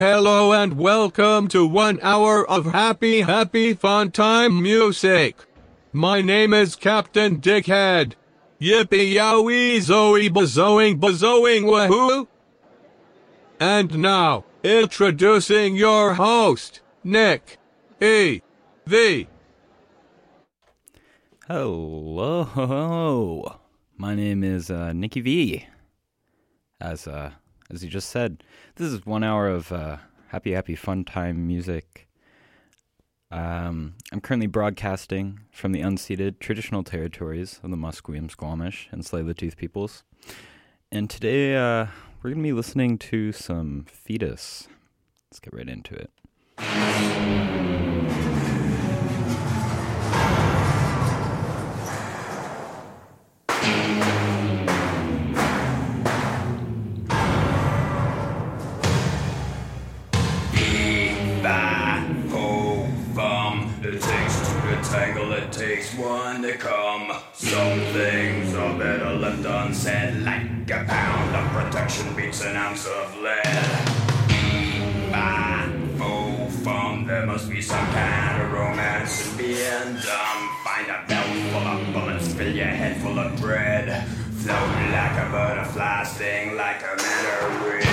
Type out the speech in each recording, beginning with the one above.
Hello and welcome to 1 hour of happy fun time music. My name is Captain Dickhead. Yippee yowee zoe bazoing wahoo. And now, introducing your host, Nick E. V. Hello. My name is Nicky V. As you just said, this is 1 hour of happy fun time music. I'm currently broadcasting from the unceded traditional territories of the Musqueam, Squamish, and Tsleil-Waututh peoples. And today we're going to be listening to some Fetus. Let's get right into it. It takes one to come. Some things are better left unsaid. Like a pound of protection beats an ounce of lead. There must be some kind of romance in being dumb. Find a belt full of bullets, fill your head full of bread. Float like a butterfly, sting like a mandarin.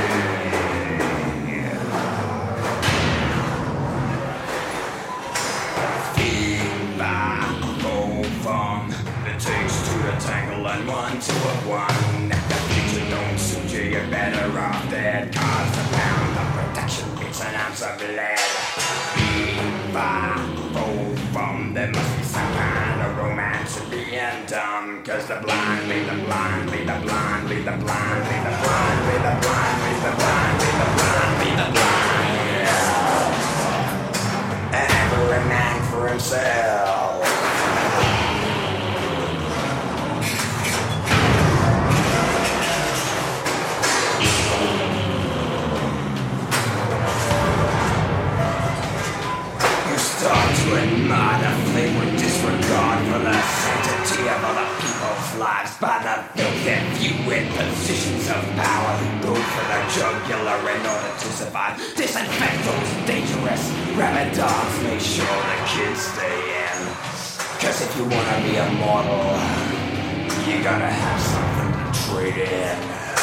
It takes two to tangle and one to a one. If the future don't suit you, you're better off dead. Cause a pound of protection beats an ounce of lead. There must be some kind of romance in being dumb. Cause the blind lead the blind, lead the blind, lead the blind, lead the blind, lead the blind, lead the blind, lead the blind, lead the blind. And every man for himself. Admire the flagrant disregard for the sanctity of other people's lives by the filthy few in positions of power who go for the jugular in order to survive. Disinfect those dangerous remedies, make sure the kids stay in. Cause if you wanna be immortal, you gotta have something to trade in.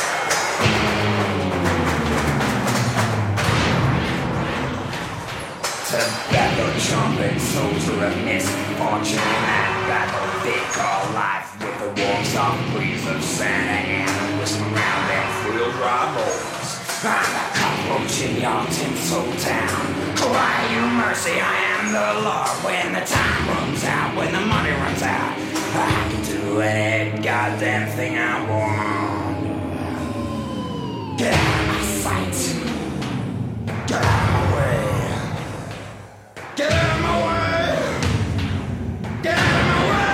Tobacco chomping soldier of misfortune in that battle they call life, with the warm soft breeze of Santa Ana whistling around them wheel drive boys. I'm the cockroach in your tinsel town. Cry you mercy, I am the Lord. When the time runs out, when the money runs out, I can do any goddamn thing I want. Get out of my sight. Get out of my way. Get out of my way! Get out of my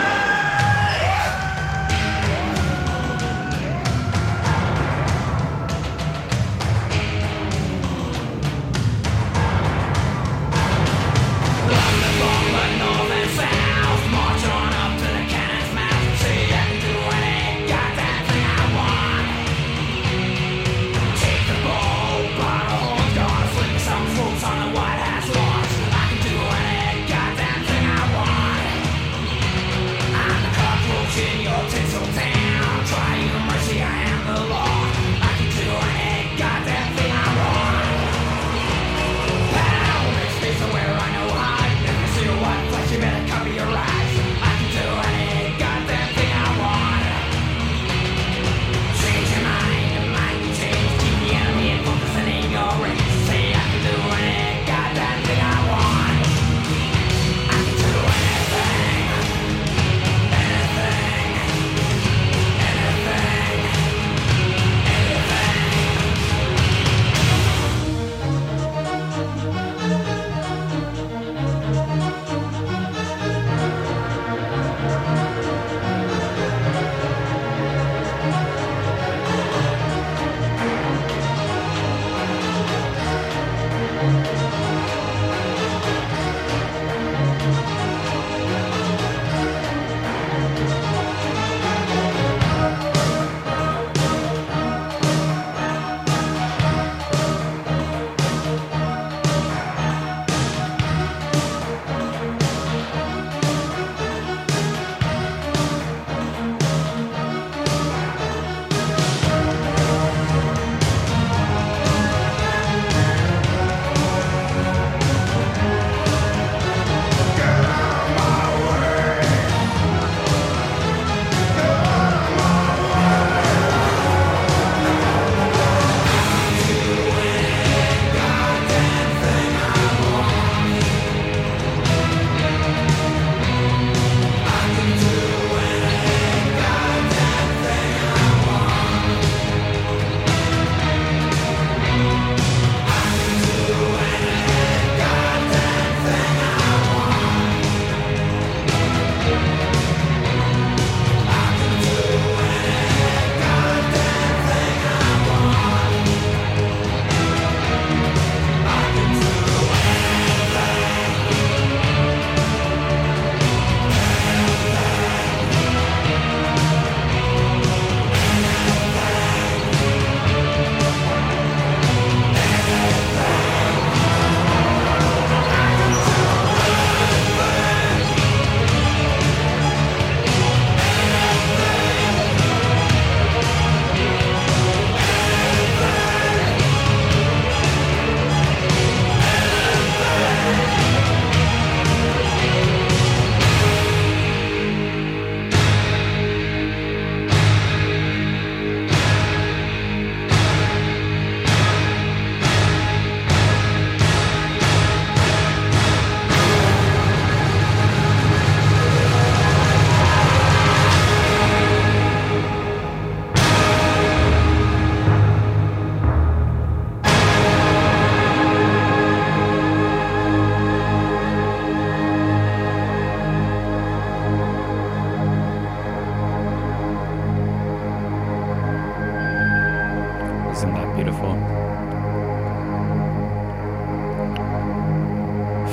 Lock the bomb by north and south. March on up to the cannon's mouth. See, I can do any goddamn thing I want. Take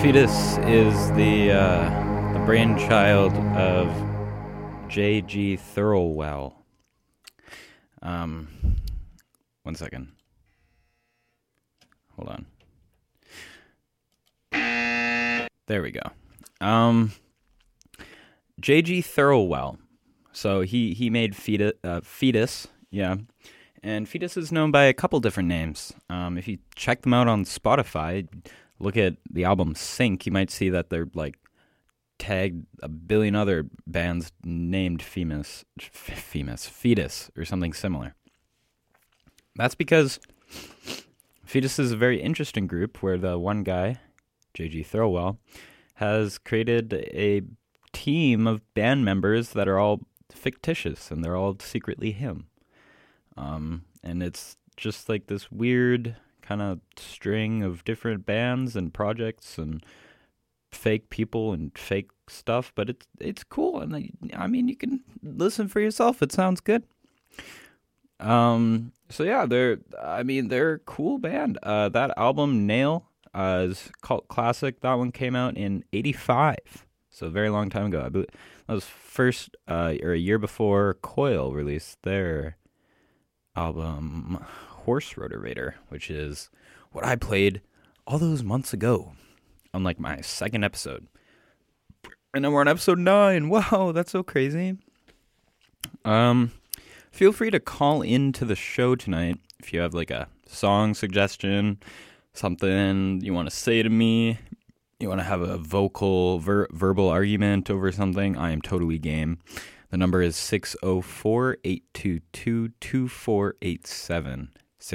Fetus is the brainchild of J.G. Thirlwell. One second. Hold on. There we go. J.G. Thirlwell. So he made Fetus, yeah. And Fetus is known by a couple different names. If you check them out on Spotify, look at the album Sync, you might see that they're like tagged a billion other bands named Fetus or something similar. That's because Fetus is a very interesting group where the one guy, J.G. Thirlwell, has created a team of band members that are all fictitious and they're all secretly him. And it's just like this weird kind of string of different bands and projects and fake people and fake stuff, but it's cool, and I mean you can listen for yourself. It sounds good. So yeah, they're a cool band. That album Nail is cult classic. That one came out in '85, so a very long time ago. I believe that was first or a year before Coil released their album Horse Rotavator, which is what I played all those months ago on like my second episode. And then we're on episode 9. Wow, that's so crazy. Feel free to call into the show tonight if you have like a song suggestion, something you want to say to me, you want to have a verbal argument over something. I am totally game. The number is 604-822-2487.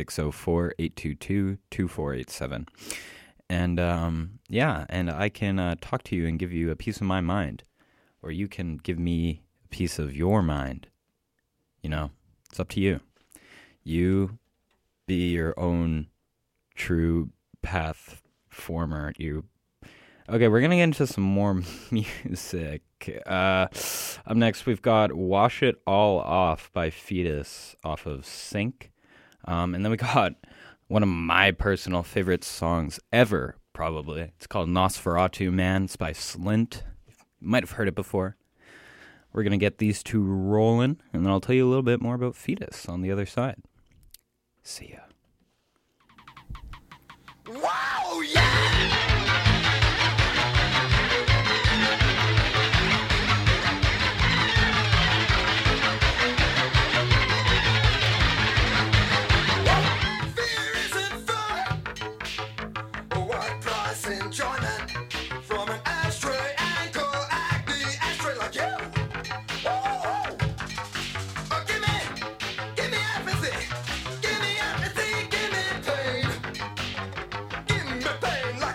604-822-2487. And, and I can talk to you and give you a piece of my mind. Or you can give me a piece of your mind. You know, it's up to you. You be your own true path former. Okay, we're going to get into some more music. Up next, we've got Wash It All Off by Fetus off of Sync. And then we got one of my personal favorite songs ever, probably. It's called Nosferatu Man. It's by Slint. You might have heard it before. We're going to get these two rolling, and then I'll tell you a little bit more about Fetus on the other side. See ya. Wow, yeah! Pain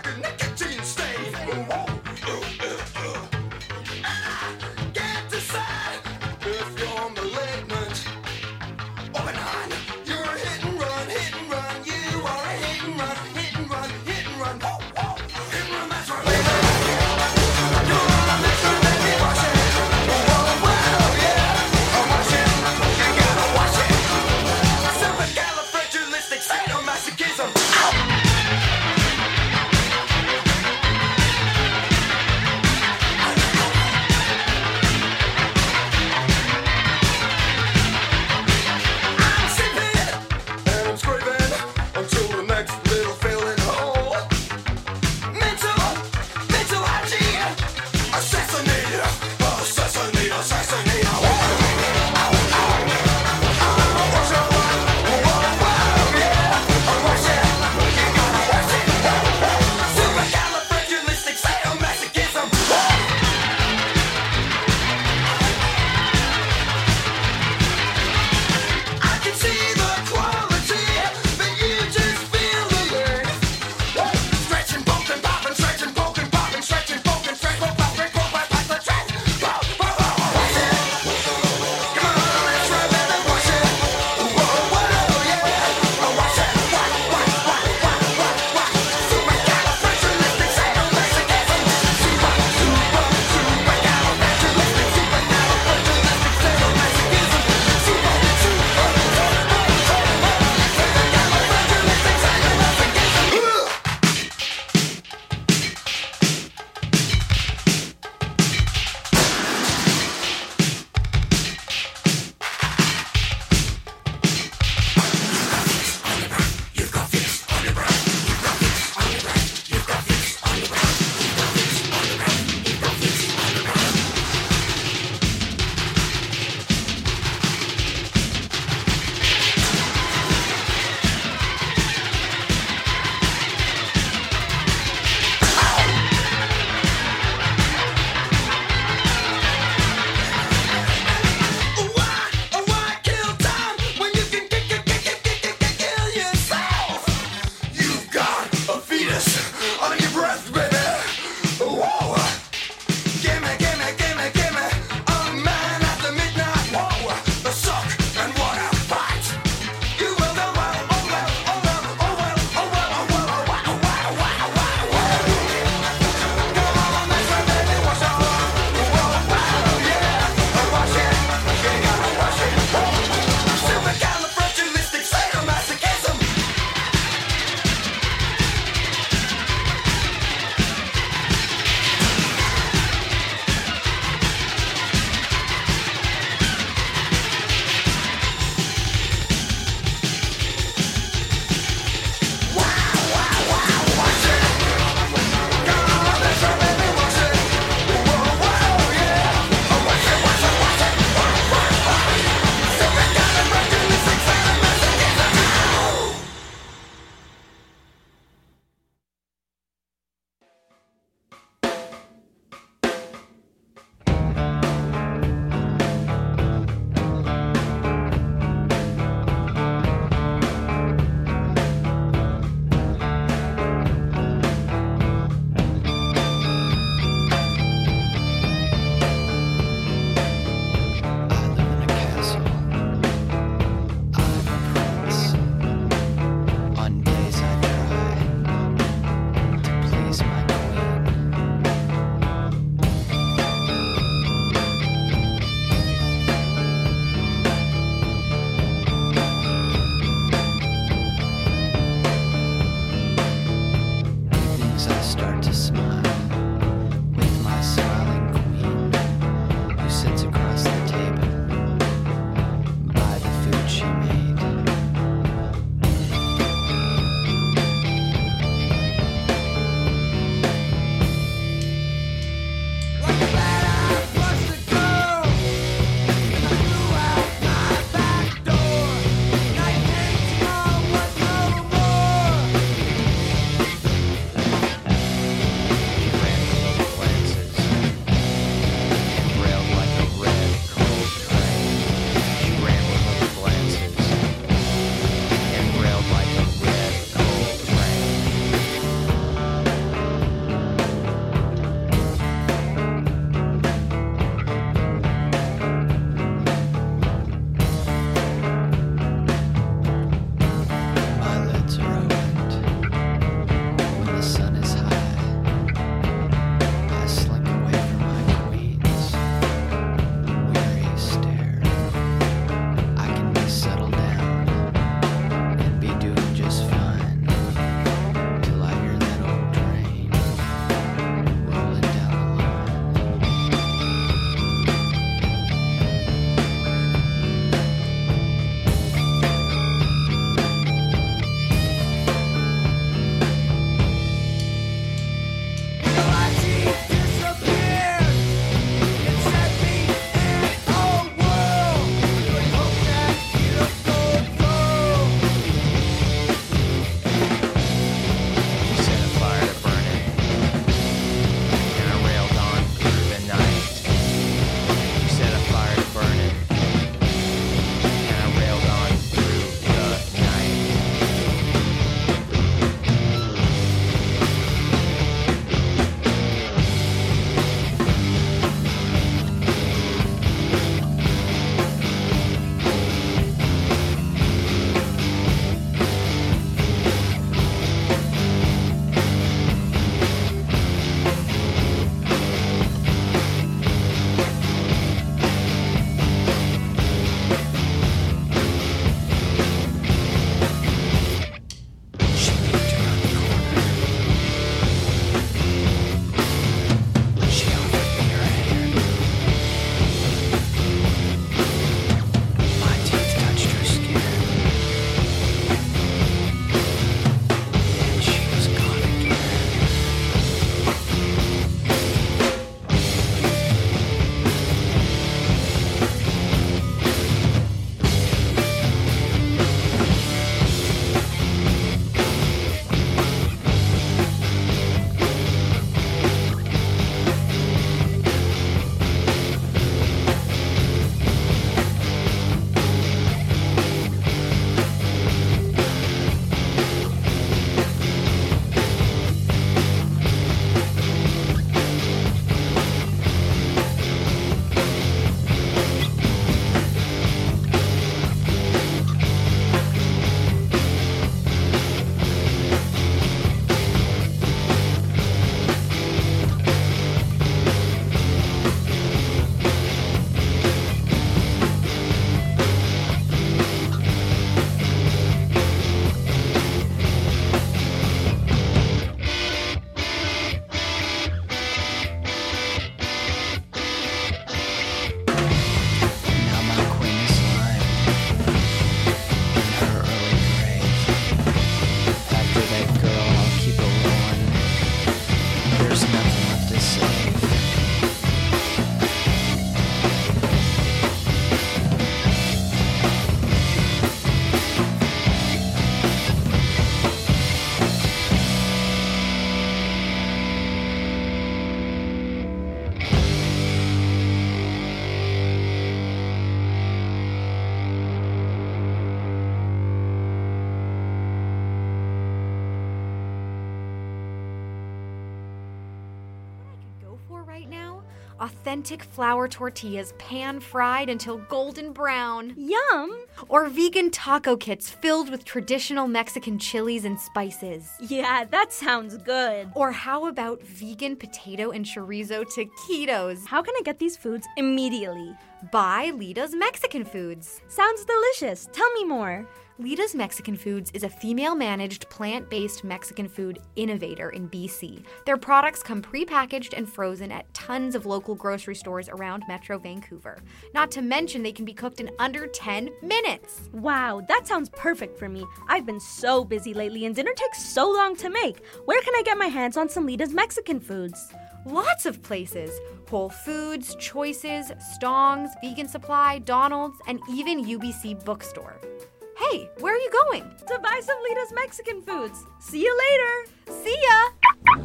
Authentic flour tortillas pan-fried until golden brown. Yum! Or vegan taco kits filled with traditional Mexican chilies and spices. Yeah, that sounds good. Or how about vegan potato and chorizo taquitos? How can I get these foods immediately? Buy Lita's Mexican Foods. Sounds delicious. Tell me more. Lita's Mexican Foods is a female-managed, plant-based Mexican food innovator in BC. Their products come pre-packaged and frozen at tons of local grocery stores around Metro Vancouver. Not to mention they can be cooked in under 10 minutes. Wow, that sounds perfect for me. I've been so busy lately and dinner takes so long to make. Where can I get my hands on some Lita's Mexican Foods? Lots of places. Whole Foods, Choices, Stong's, Vegan Supply, Donald's, and even UBC Bookstore. Hey, where are you going? To buy some Lita's Mexican Foods. See you later. See ya!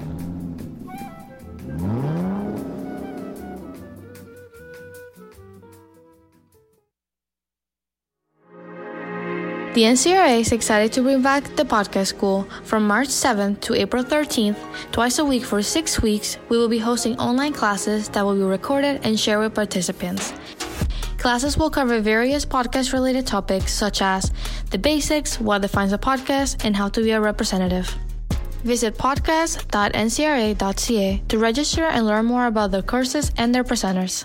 The NCRA is excited to bring back the podcast school from March 7th to April 13th. Twice a week for 6 weeks, we will be hosting online classes that will be recorded and shared with participants. Classes will cover various podcast-related topics such as the basics, what defines a podcast, and how to be a representative. Visit podcast.ncra.ca to register and learn more about the courses and their presenters.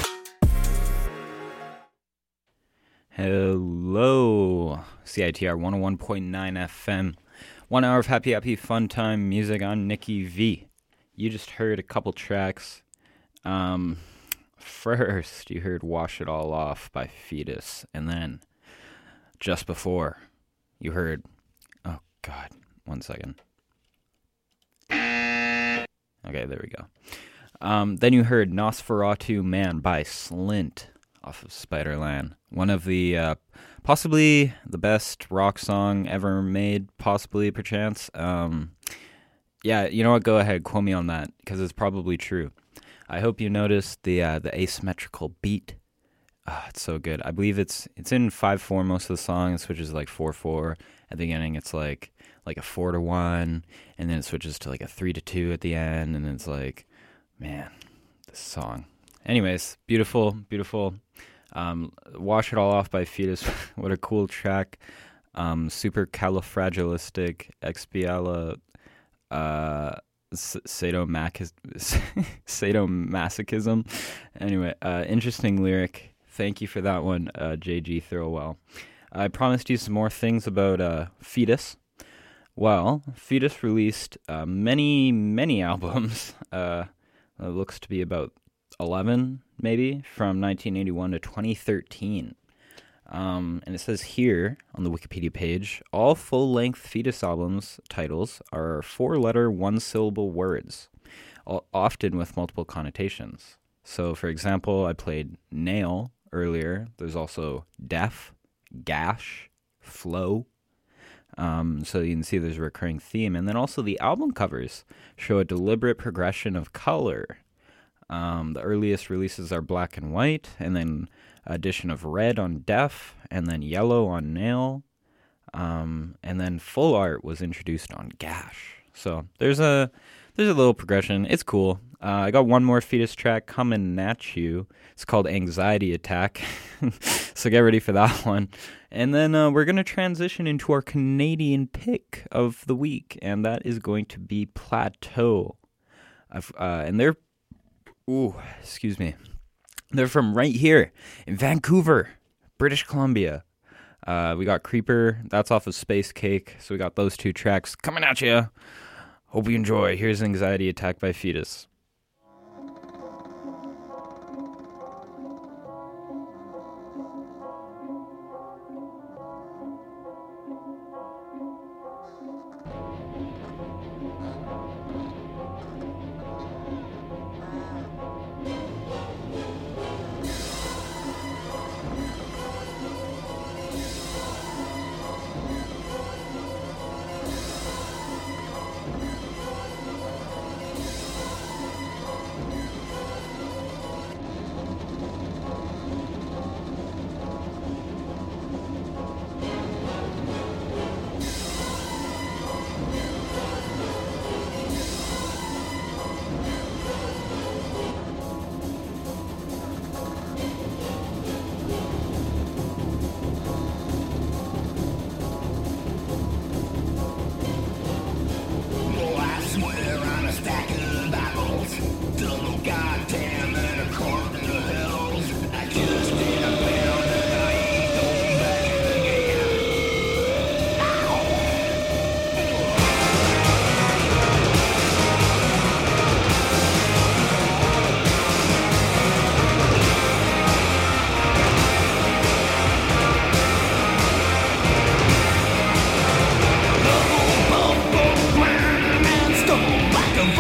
Hello, CITR 101.9 FM. 1 hour of happy fun time music on Nikki V. You just heard a couple tracks. First, you heard Wash It All Off by Fetus. And then, just before, you heard... Oh, God. 1 second. Okay, there we go. Then you heard Nosferatu Man by Slint off of Spiderland. One of the, possibly the best rock song ever made, possibly, perchance. Yeah, you know what? Go ahead, quote me on that, because it's probably true. I hope you noticed the asymmetrical beat. It's so good. I believe it's in 5/4 most of the song. It switches like 4/4 at the beginning. It's like a 4/1, and then it switches to like a 3/2 at the end, and then it's like, man, this song. Anyways, beautiful. Wash It All Off by Fetus. What a cool track. Supercalifragilisticexpiala. Sadomasochism. Anyway, interesting lyric. Thank you for that one, JG Throwell. I promised you some more things about Fetus. Well, Fetus released many albums. It looks to be about 11, maybe, from 1981 to 2013. And it says here on the Wikipedia page, all full-length Fetus albums titles are 4-letter, 1-syllable words, often with multiple connotations. So, for example, I played nail earlier. There's also deaf, gash, flow. So you can see there's a recurring theme. And then also the album covers show a deliberate progression of color. The earliest releases are black and white, and then addition of red on deaf, and then yellow on nail, and then full art was introduced on gash. So there's a little progression. It's cool. I got one more Fetus track coming at you. It's called Anxiety Attack. So get ready for that one. And then we're going to transition into our Canadian pick of the week, and that is going to be Plateau. And they're... Ooh, excuse me. They're from right here in Vancouver, British Columbia. We got Creeper. That's off of Space Cake. So we got those two tracks coming at you. Hope you enjoy. Here's Anxiety Attack by Fetus.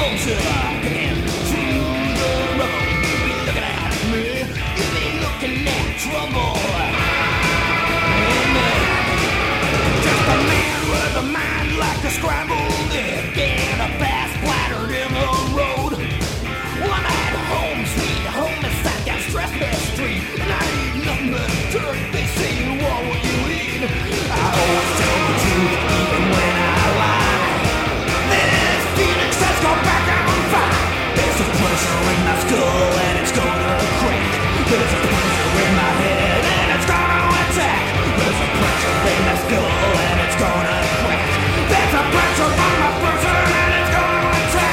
homes till I can through the rubble. You be looking at me, you be looking at trouble. Just a man with a mind like a scrambled egg and a fast splattered in the road. One at home, sweet home, is that got stress best street, and I eat nothing but dirt. They say you want what you eat. I always tell the truth, even when I lie. This Phoenix has gone back on fire. There's a pressure in my skull and it's gonna crack. There's a pressure in my head and it's gonna attack. There's a pressure in my skull and it's gonna crack. There's a pressure on my person and it's gonna attack.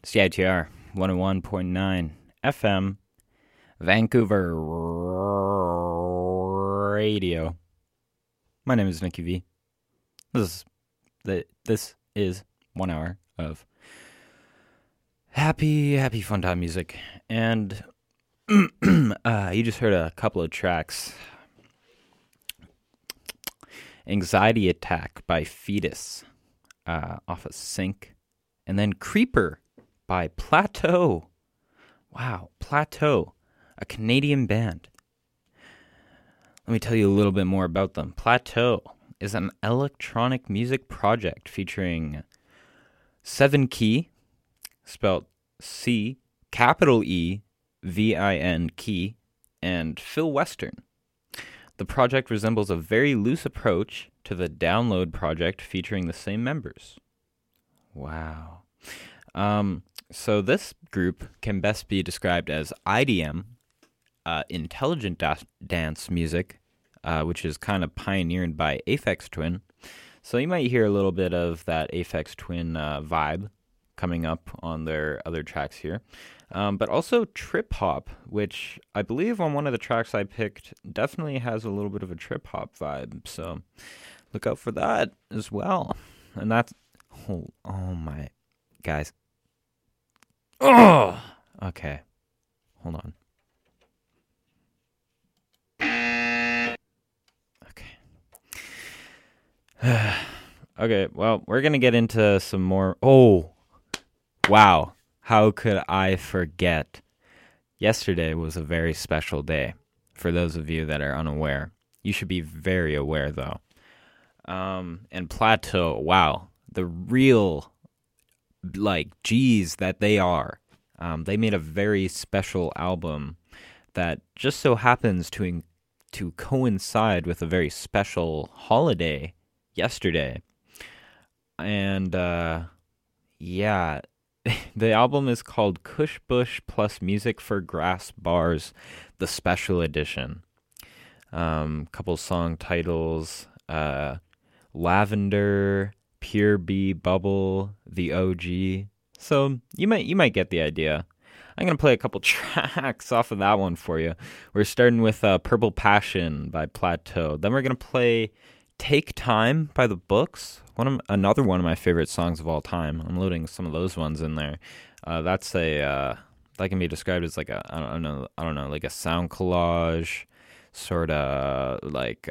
CITR 101.9 FM, Vancouver Radio. My name is Nicky V. This is 1 hour of happy fun time music, and you just heard a couple of tracks. Anxiety Attack by Fetus off of Sync, and then Creeper by Plateau. Wow, Plateau, a Canadian band. Let me tell you a little bit more about them. Plateau is an electronic music project featuring Seven Key, spelled C, capital E, V-I-N Key, and Phil Western. The project resembles a very loose approach to the Download project featuring the same members. Wow. So this group can best be described as IDM, intelligent dance music, which is kind of pioneered by Aphex Twin. So you might hear a little bit of that Aphex Twin vibe coming up on their other tracks here. But also trip hop, which I believe on one of the tracks I picked definitely has a little bit of a trip hop vibe. So look out for that as well. And that's, oh my, guys. Oh, okay. Hold on. Okay, well, we're going to get into some more. Oh, wow. How could I forget? Yesterday was a very special day. For those of you that are unaware, you should be very aware, though. And Plateau, wow. The real, G's that they are. They made a very special album that just so happens to coincide with a very special holiday yesterday. And, yeah, the album is called Kush Bush plus Music for Grass Bars, the special edition. Couple song titles, Lavender, Pure Bee Bubble, The OG. So you might get the idea. I'm going to play a couple tracks off of that one for you. We're starting with Purple Passion by Plateau. Then we're going to play Take Time by The Books, another one of my favorite songs of all time. I'm loading some of those ones in there. That's that can be described as like I don't know, like a sound collage, sort of like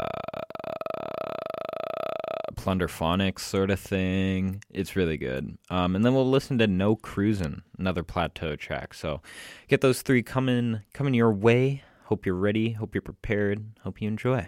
plunderphonics sort of thing. It's really good. And then we'll listen to No Cruisin', another Plateau track. So get those three coming your way. Hope you're ready. Hope you're prepared. Hope you enjoy.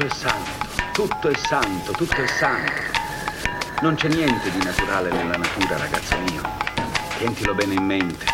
è santo, tutto è santo, tutto è santo. Non c'è niente di naturale nella natura, ragazzo mio. Tientilo bene in mente.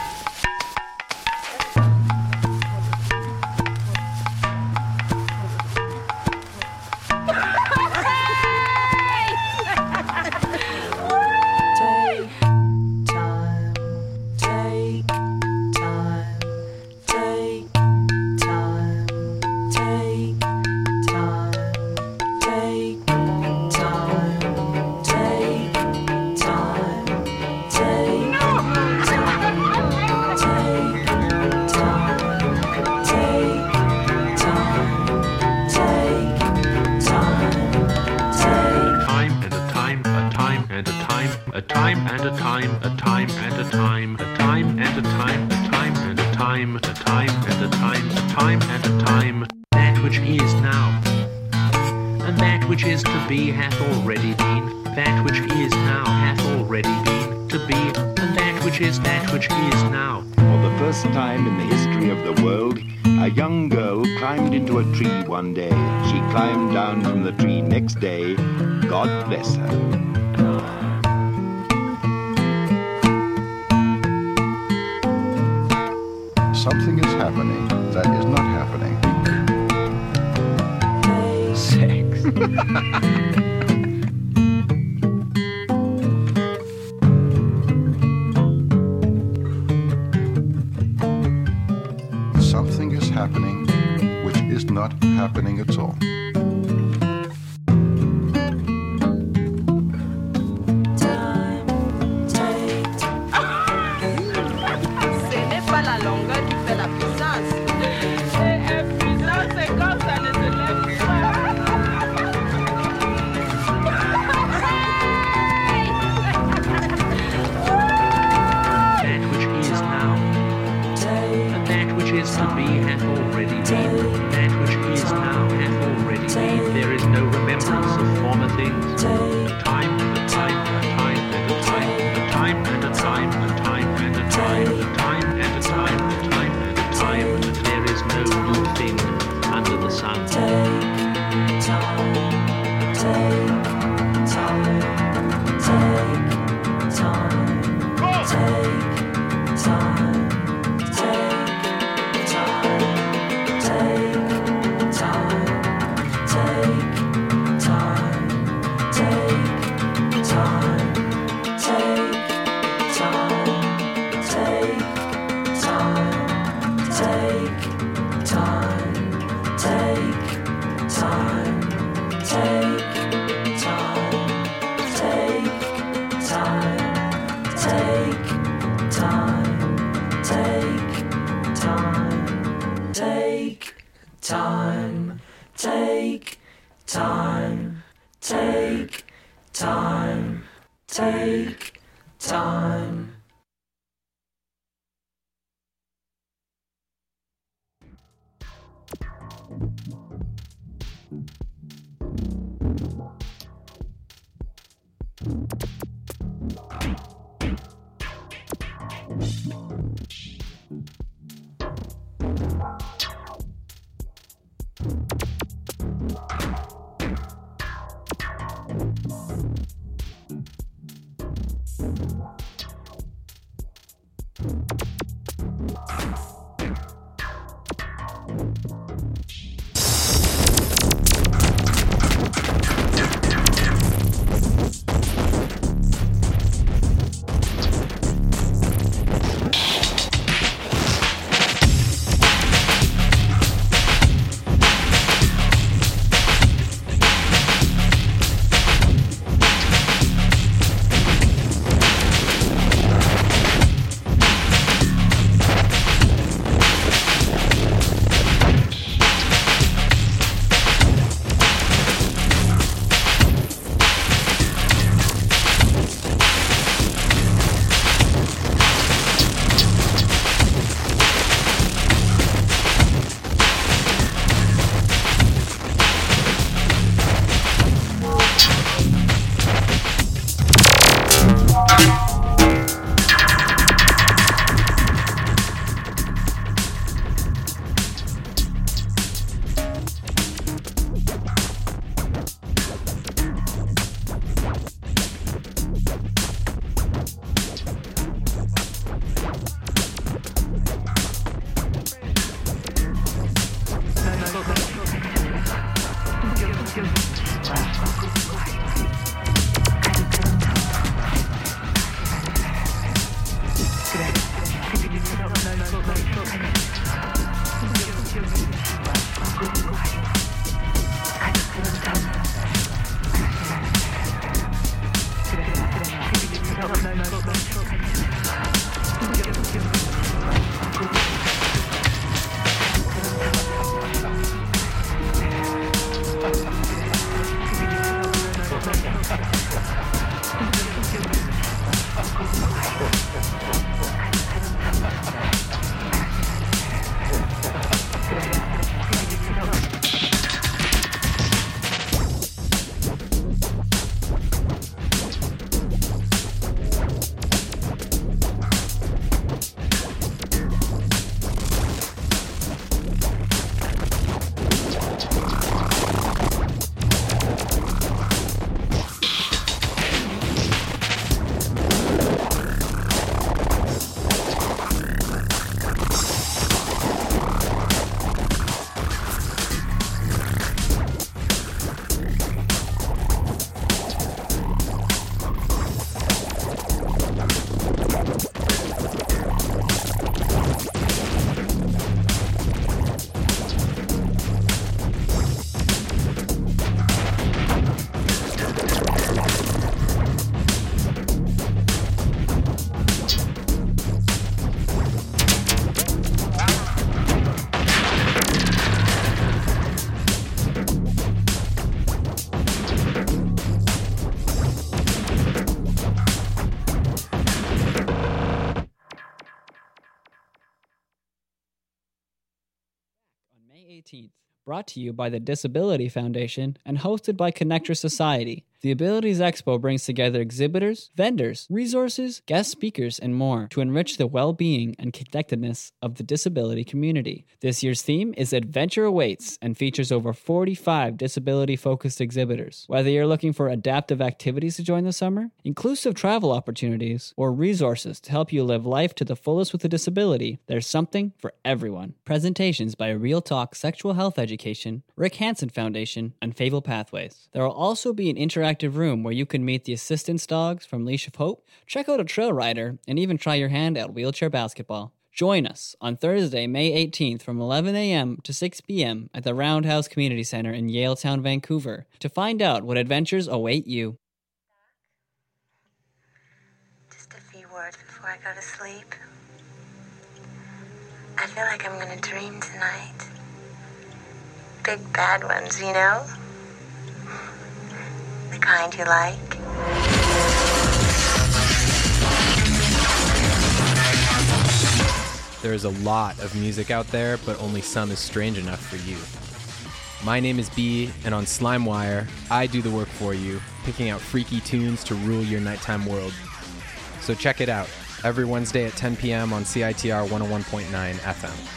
That which is now, and that which is to be hath already been. That which is now hath already been to be, and that which is now. For the first time in the history of the world, a young girl climbed into a tree one day. She climbed down from the tree next day. God bless her. Something is happening that is not happening. Sex. Something is happening which is not happening at all. May 18th, brought to you by the Disability Foundation and hosted by Connector Society. The Abilities Expo brings together exhibitors, vendors, resources, guest speakers, and more to enrich the well-being and connectedness of the disability community. This year's theme is Adventure Awaits and features over 45 disability-focused exhibitors. Whether you're looking for adaptive activities to join the summer, inclusive travel opportunities, or resources to help you live life to the fullest with a disability, there's something for everyone. Presentations by Real Talk Sexual Health Education, Rick Hansen Foundation, and Fable Pathways. There will also be an interactive room where you can meet the assistance dogs from Leash of Hope, check out a trail rider, and even try your hand at wheelchair basketball. Join us on Thursday, May 18th from 11 a.m. to 6 p.m. at the Roundhouse Community Center in Yaletown, Vancouver, to find out what adventures await you. Just a few words before I go to sleep. I feel like I'm gonna dream tonight. Big bad ones, you know? The kind you like. There is a lot of music out there, but only some is strange enough for you. My name is B, and on SlimeWire, I do the work for you, picking out freaky tunes to rule your nighttime world. So check it out, every Wednesday at 10 p.m. on CITR 101.9 FM.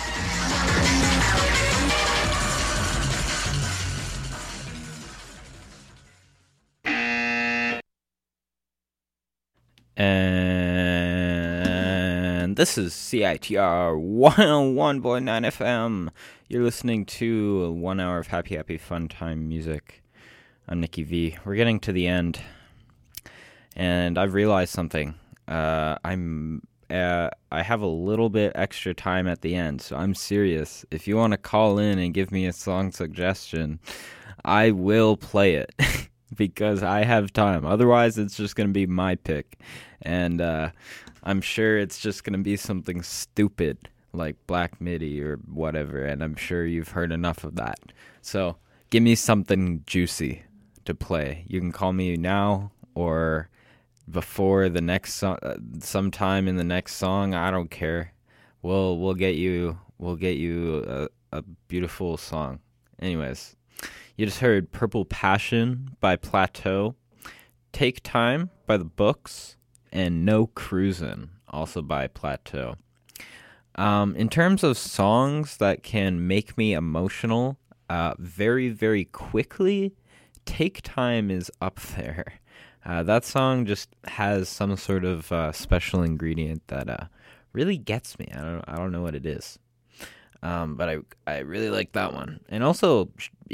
And this is CITR 101.9 FM. You're listening to 1 hour of happy fun time music. I'm Nicky V. We're getting to the end, and I've realized something. I have a little bit extra time at the end, so I'm serious. If you want to call in and give me a song suggestion, I will play it. Because I have time. Otherwise, it's just going to be my pick. And I'm sure it's just going to be something stupid like Black Midi or whatever. And I'm sure you've heard enough of that. So give me something juicy to play. You can call me now or before the next song, sometime in the next song. I don't care. We'll get you a beautiful song. Anyways. You just heard Purple Passion by Plateau, Take Time by The Books, and No Cruisin', also by Plateau. In terms of songs that can make me emotional very, very quickly, Take Time is up there. That song just has some sort of special ingredient that really gets me. I don't know what it is. But I really like that one. And also,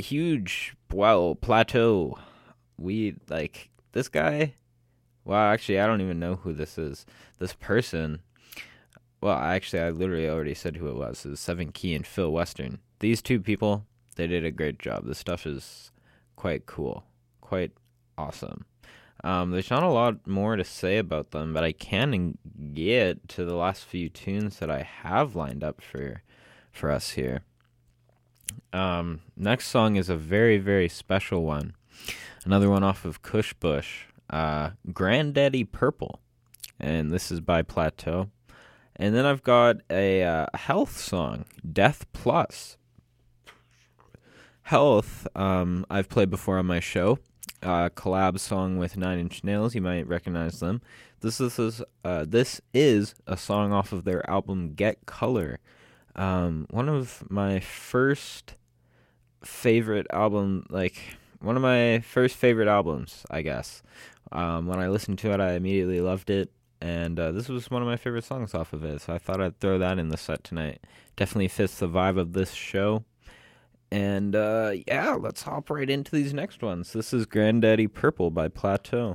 Plateau. We, like, this guy. Well, actually, I don't even know who this is. This person. Well, actually, I literally already said who it was. It was Seven Key and Phil Western. These two people, they did a great job. This stuff is quite cool. Quite awesome. There's not a lot more to say about them, but I can get to the last few tunes that I have lined up for us here. Next song is a very, very special one. Another one off of Kush Bush, Granddaddy Purple, and this is by Plateau. And then I've got a Health song, Death Plus. Health, I've played before on my show. Collab song with Nine Inch Nails, you might recognize them. This is a song off of their album Get Color. One of my first favorite albums, I guess. When I listened to it, I immediately loved it, and this was one of my favorite songs off of it, so I thought I'd throw that in the set tonight. Definitely fits the vibe of this show. And let's hop right into these next ones. This is Granddaddy Purple by Plateau.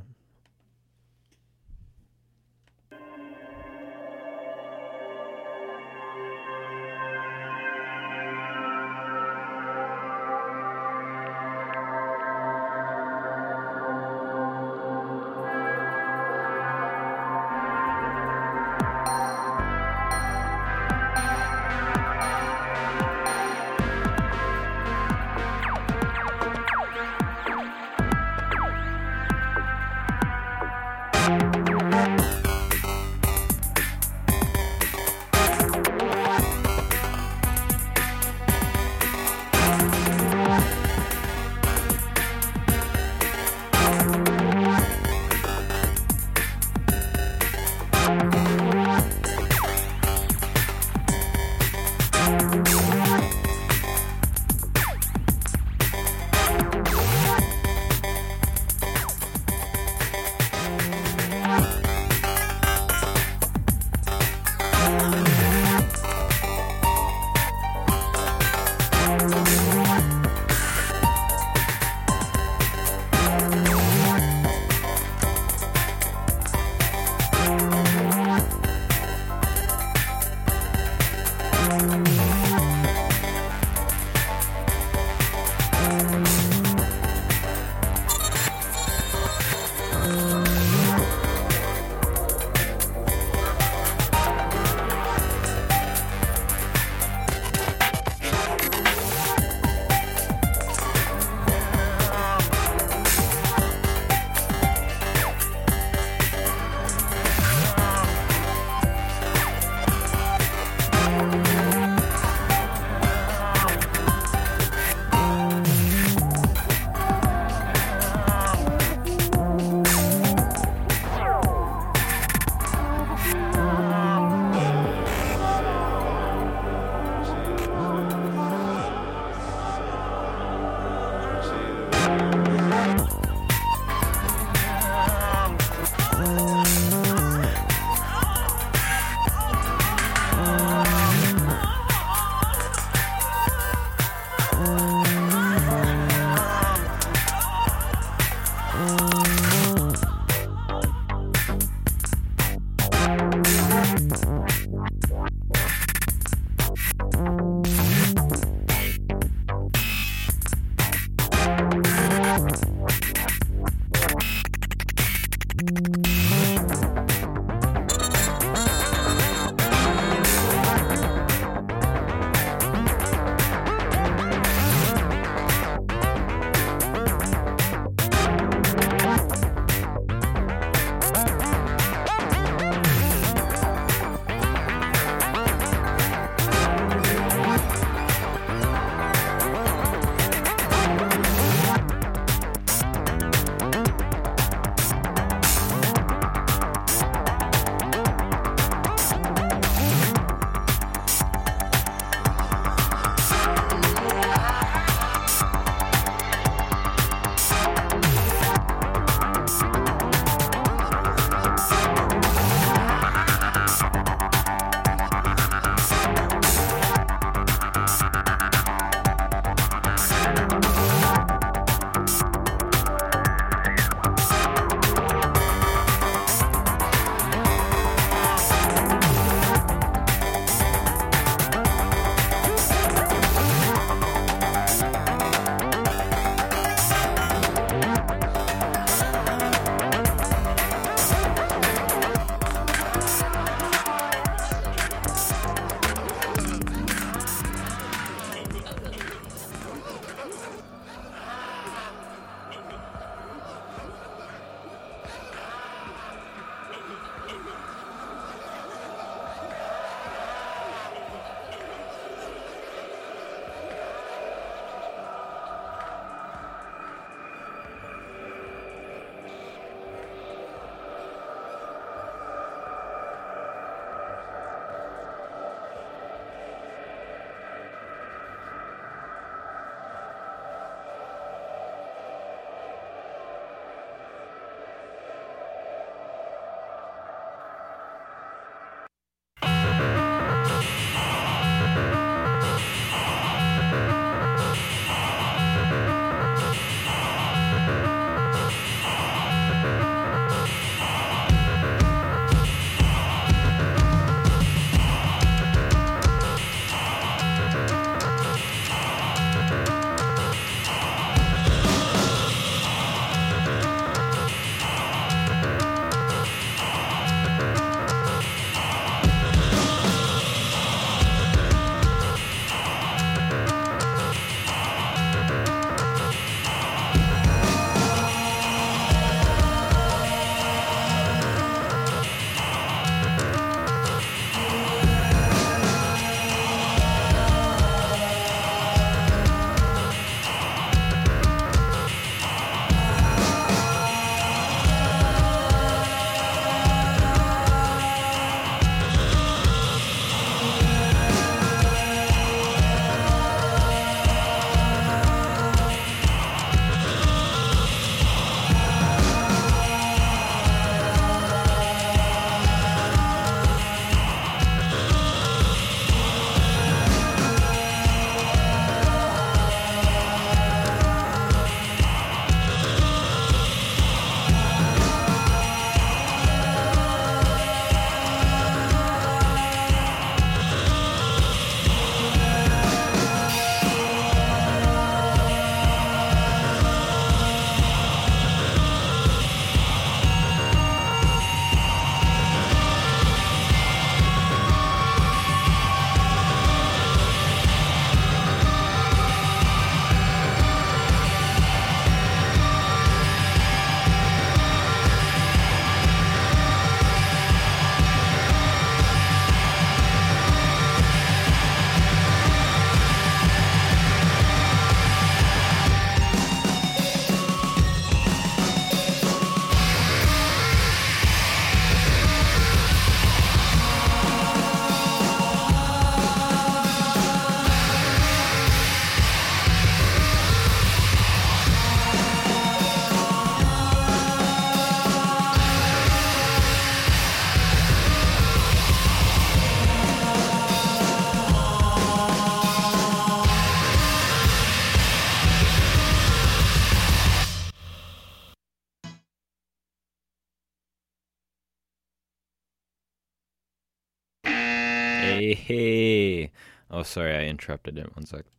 Hey. Oh, sorry, I interrupted it. 1 sec.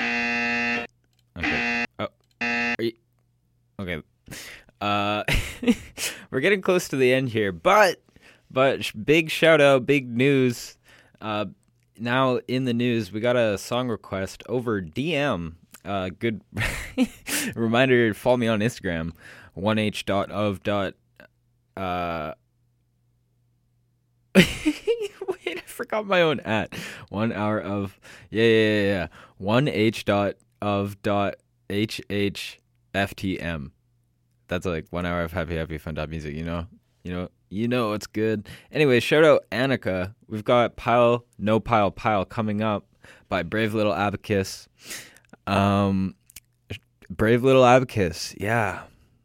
Okay. Oh. Okay. We're getting close to the end here, but big shout out, big news. Now in the news, we got a song request over DM. Good reminder to follow me on Instagram, 1h.of. Wait, I forgot my own at. 1 hour of 1h.of.hhftm. That's like 1 hour of happy fun music. You know it's good. Anyway, shout out Annika. We've got Pile No Pile Pile coming up by Brave Little Abacus. Brave Little Abacus. Yeah.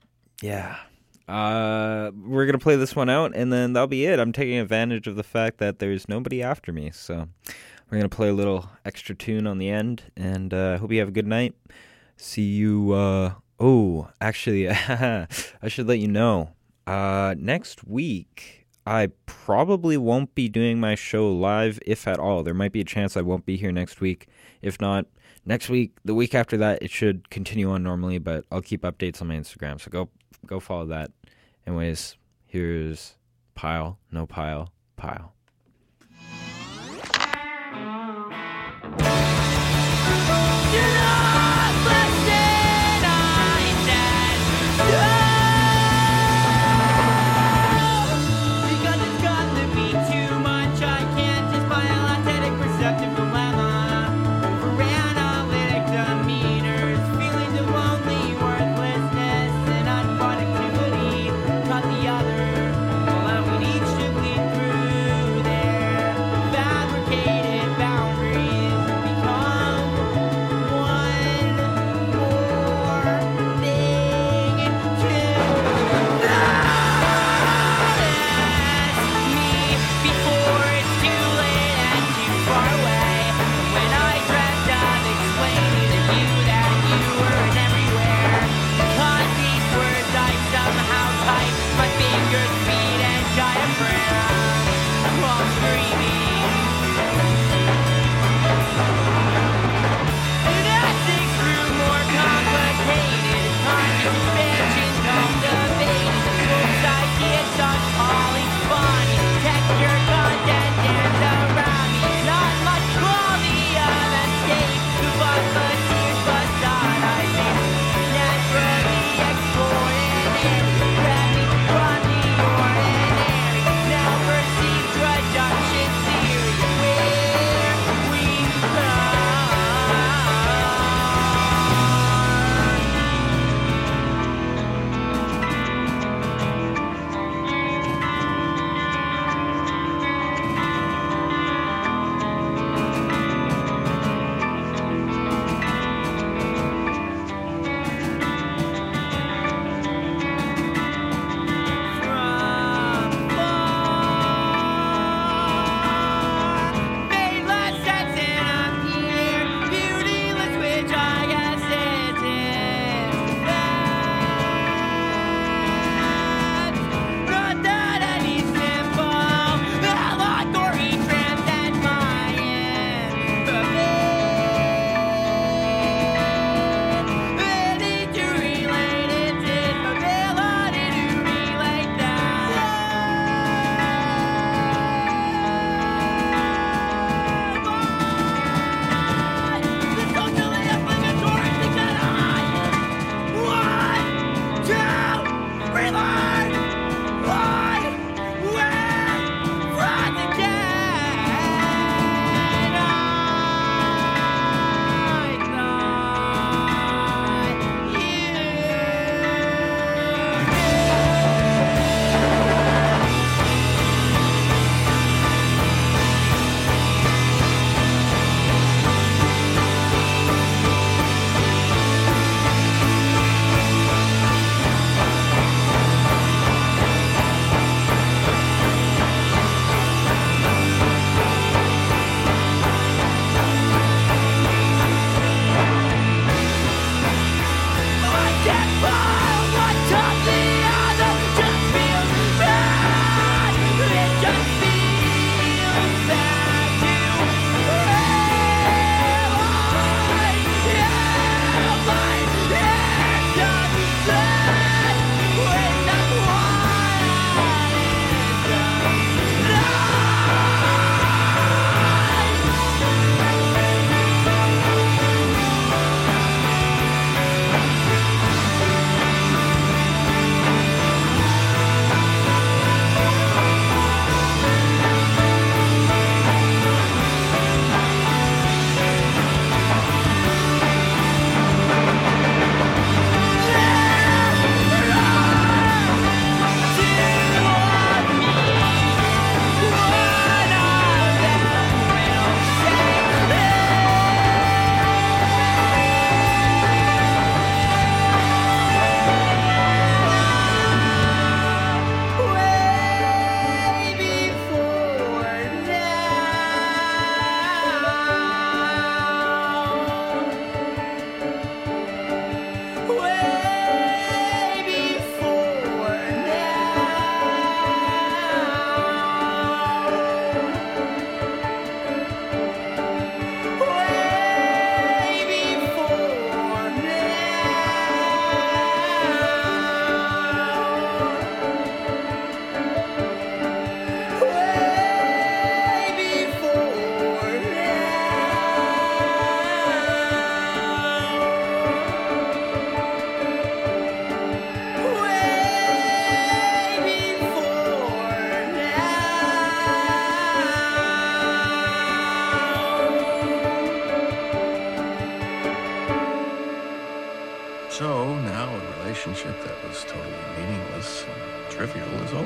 We're going to play this one out, and then that'll be it. I'm taking advantage of the fact that there's nobody after me, so we're going to play a little extra tune on the end, and hope you have a good night. See you, actually, I should let you know, next week, I probably won't be doing my show live, if at all. There might be a chance I won't be here next week. If not, next week, the week after that, it should continue on normally, but I'll keep updates on my Instagram, so go follow that. Anyways, here's Pile, No Pile, Pile. Allowing each to bleed through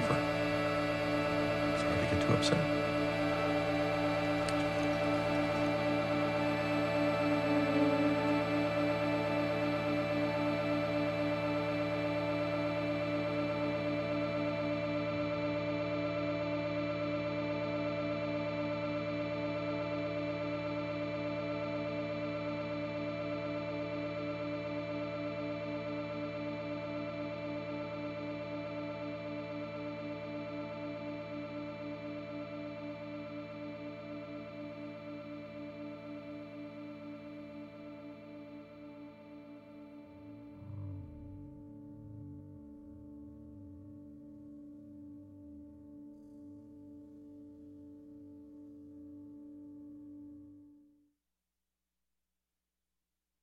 over. Sorry to get too upset.